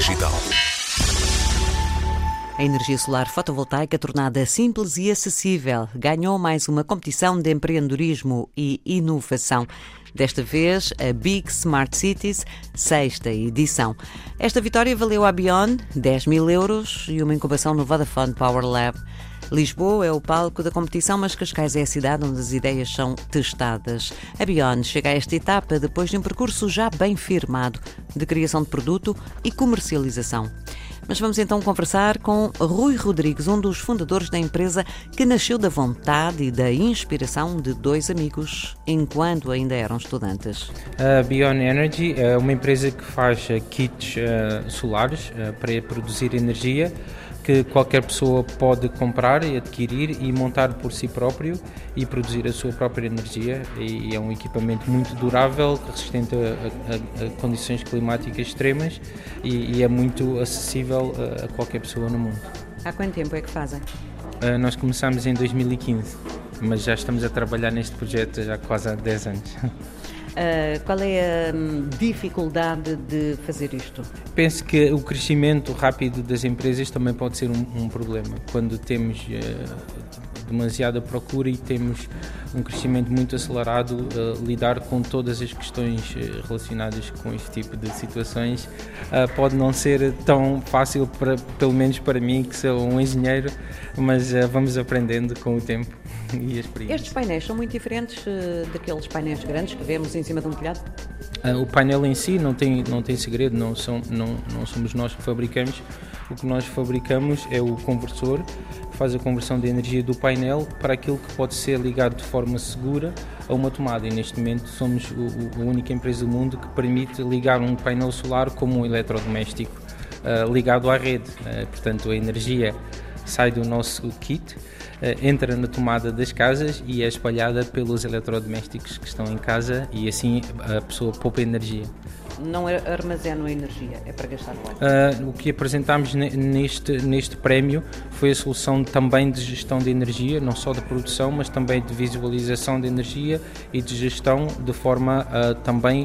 Digital. A energia solar fotovoltaica, tornada simples e acessível, ganhou mais uma competição de empreendedorismo e inovação. Desta vez, a Big Smart Cities, 6ª edição. Esta vitória valeu à Bion 10.000 euros e uma incubação no Vodafone Power Lab. Lisboa é o palco da competição, mas Cascais é a cidade onde as ideias são testadas. A Bion chega a esta etapa depois de um percurso já bem firmado de criação de produto e comercialização. Mas vamos então conversar com Rui Rodrigues, um dos fundadores da empresa que nasceu da vontade e da inspiração de dois amigos enquanto ainda eram estudantes. A Bion Energy é uma empresa que faz kits solares para produzir energia, que qualquer pessoa pode comprar e adquirir e montar por si próprio e produzir a sua própria energia, e é um equipamento muito durável, resistente a condições climáticas extremas e é muito acessível a qualquer pessoa no mundo. Há quanto tempo é que fazem? Nós começámos em 2015, mas já estamos a trabalhar neste projeto já quase há 10 anos. Qual é a dificuldade de fazer isto? Penso que o crescimento rápido das empresas também pode ser um problema. Quando temos demasiada procura e temos um crescimento muito acelerado, lidar com todas as questões relacionadas com este tipo de situações pode não ser tão fácil, pelo menos para mim, que sou um engenheiro, mas vamos aprendendo com o tempo e a experiência. Estes painéis são muito diferentes daqueles painéis grandes que vemos em cima de um telhado? O painel em si não tem segredo, não somos nós que fabricamos. O que nós fabricamos é o conversor, que faz a conversão de energia do painel para aquilo que pode ser ligado de forma segura a uma tomada. E neste momento somos a única empresa do mundo que permite ligar um painel solar como um eletrodoméstico ligado à rede. Portanto, a energia sai do nosso kit, entra na tomada das casas e é espalhada pelos eletrodomésticos que estão em casa, e assim a pessoa poupa energia. Não armazenam a energia, é para gastar lá. O que apresentámos neste prémio foi a solução também de gestão de energia, não só de produção, mas também de visualização de energia e de gestão, de forma a também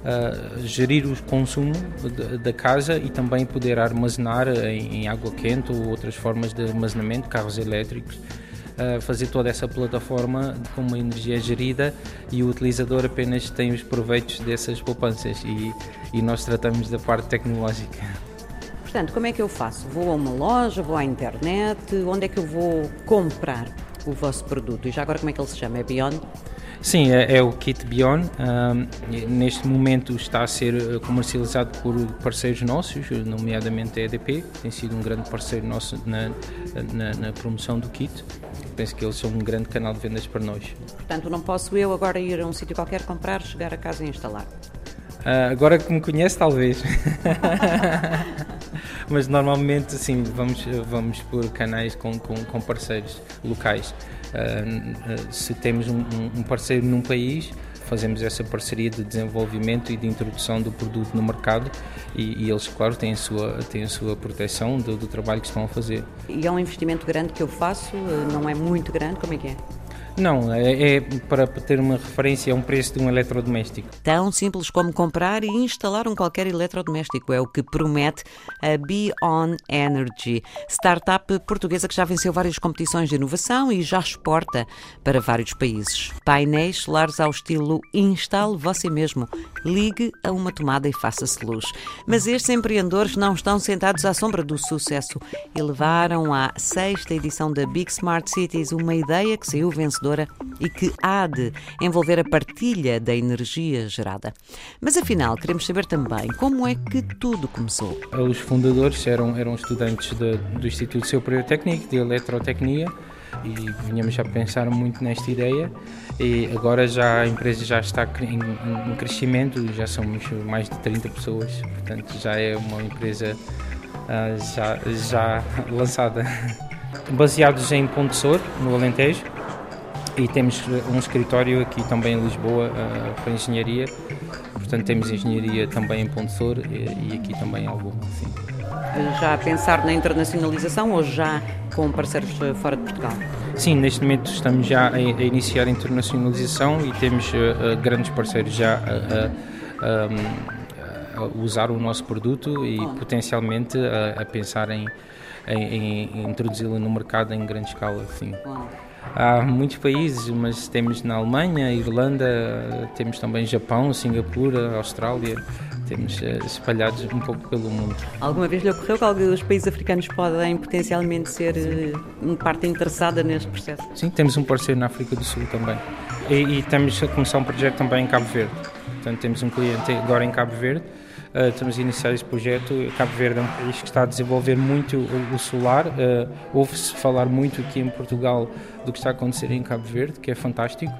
gerir o consumo da casa e também poder armazenar em água quente ou outras formas de armazenamento, carros elétricos. Fazer toda essa plataforma com uma energia gerida, e o utilizador apenas tem os proveitos dessas poupanças, e nós tratamos da parte tecnológica. Portanto, como é que eu faço? Vou a uma loja, vou à internet, onde é que eu vou comprar o vosso produto? E já agora como é que ele se chama? É Bion? Sim, é o kit Bion. Neste momento está a ser comercializado por parceiros nossos, nomeadamente a EDP, que tem sido um grande parceiro nosso na promoção do kit. Penso que eles são um grande canal de vendas para nós. Portanto, não posso eu agora ir a um sítio qualquer, comprar, chegar a casa e instalar? Agora que me conhece, talvez. Mas normalmente, sim, vamos por canais com parceiros locais. Se temos um parceiro num país, fazemos essa parceria de desenvolvimento e de introdução do produto no mercado, e eles, claro, têm a sua proteção do trabalho que estão a fazer. E é um investimento grande que eu faço? Não é muito grande? Como é que é? Não, é para ter uma referência a um preço de um eletrodoméstico. Tão simples como comprar e instalar um qualquer eletrodoméstico, é o que promete a Bion Energy, startup portuguesa que já venceu várias competições de inovação e já exporta para vários países. Painéis solares ao estilo instale você mesmo, ligue a uma tomada e faça-se luz. Mas estes empreendedores não estão sentados à sombra do sucesso e levaram à 6ª edição da Big Smart Cities uma ideia que saiu vencedora e que há de envolver a partilha da energia gerada. Mas afinal, queremos saber também como é que tudo começou. Os fundadores eram estudantes do Instituto Superior Técnico de Eletrotecnia, e vinhamos a pensar muito nesta ideia, e agora a empresa já está em crescimento, já somos mais de 30 pessoas, portanto já é uma empresa já lançada. Baseados em Ponte Sor, no Alentejo, e temos um escritório aqui também em Lisboa para engenharia. Portanto, temos engenharia também em Ponte Sor e aqui também em Algoa. Sim. Já a pensar na internacionalização ou já com parceiros fora de Portugal? Sim, neste momento estamos já a iniciar a internacionalização e temos grandes parceiros já usar o nosso produto e potencialmente a pensar em introduzi-lo no mercado em grande escala. Sim. Há muitos países, mas temos na Alemanha, Irlanda, temos também Japão, Singapura, Austrália, temos espalhados um pouco pelo mundo. Alguma vez lhe ocorreu que os países africanos podem potencialmente ser parte interessada neste processo? Sim, temos um parceiro na África do Sul também. E estamos a começar um projeto também em Cabo Verde. Portanto, temos um cliente agora em Cabo Verde. Estamos a iniciar esse projeto. Cabo Verde é um país que está a desenvolver muito o solar. Ouve-se falar muito aqui em Portugal do que está a acontecer em Cabo Verde, que é fantástico.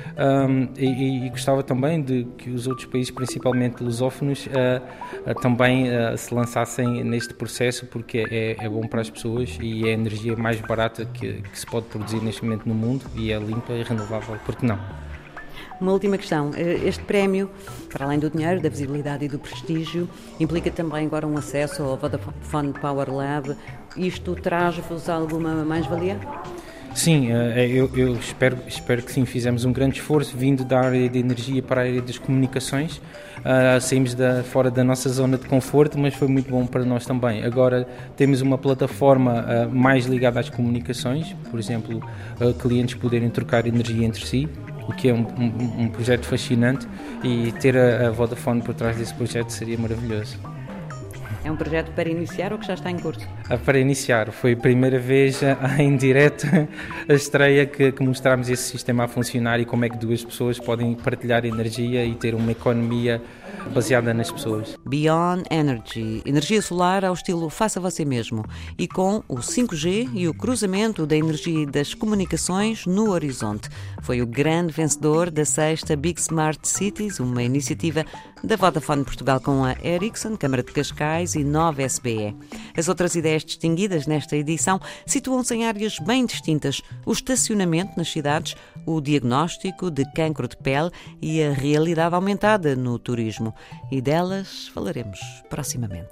E gostava também de que os outros países, principalmente lusófonos, também se lançassem neste processo, porque é bom para as pessoas e é a energia mais barata que se pode produzir neste momento no mundo e é limpa e renovável. Por que não? Uma última questão. Este prémio, para além do dinheiro, da visibilidade e do prestígio, implica também agora um acesso ao Vodafone Power Lab. Isto traz-vos alguma mais-valia? Sim, eu espero que sim. Fizemos um grande esforço vindo da área de energia para a área das comunicações. Saímos fora da nossa zona de conforto, mas foi muito bom para nós também. Agora temos uma plataforma mais ligada às comunicações, por exemplo, clientes poderem trocar energia entre si, o que é um projeto fascinante, e ter a Vodafone por trás desse projeto seria maravilhoso. É um projeto para iniciar ou que já está em curso? Para iniciar, foi a primeira vez em direto a estreia que mostramos esse sistema a funcionar e como é que duas pessoas podem partilhar energia e ter uma economia baseada nas pessoas. Beyond Energy, energia solar ao estilo faça você mesmo, e com o 5G e o cruzamento da energia e das comunicações no horizonte. Foi o grande vencedor da 6ª Big Smart Cities, uma iniciativa da Vodafone Portugal com a Ericsson, Câmara de Cascais e Nova SBE. As outras ideias distinguidas nesta edição situam-se em áreas bem distintas: o estacionamento nas cidades, o diagnóstico de cancro de pele e a realidade aumentada no turismo. E delas falaremos proximamente.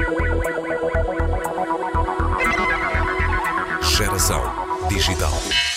Geração Digital.